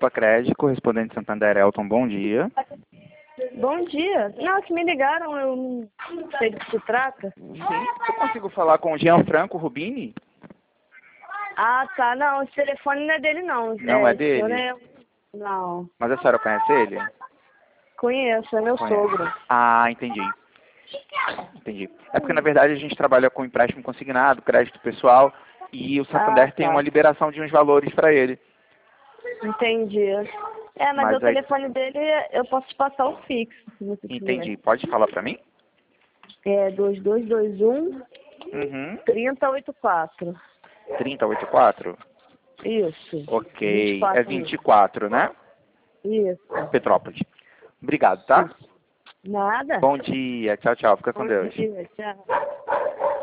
Crédito, correspondente Santander Elton, bom dia. Bom dia. Não, que me ligaram, eu não sei do que se trata. Sim, eu consigo falar com o Gianfranco Rubini? Ah, tá. Não, esse telefone não é dele, não. Não é esse senhor dele? Não. Mas a senhora conhece ele? Conheço, é meu Conhece. sogro. Ah, entendi. Entendi. É porque, na verdade, a gente trabalha com empréstimo consignado, crédito pessoal, e o Santander tem uma Tá. liberação de uns valores para ele. Entendi. É, mas o Mas aí... telefone dele, eu posso te passar o fixo, se você quiser. Entendi. Pode falar para mim? É 2221 Uhum. 3084. 3084? Isso. Ok. 24 É 24, né? Isso. Petrópolis. Obrigado, tá? Nada. Bom dia. Tchau, tchau. Fica com Bom Deus. dia, tchau.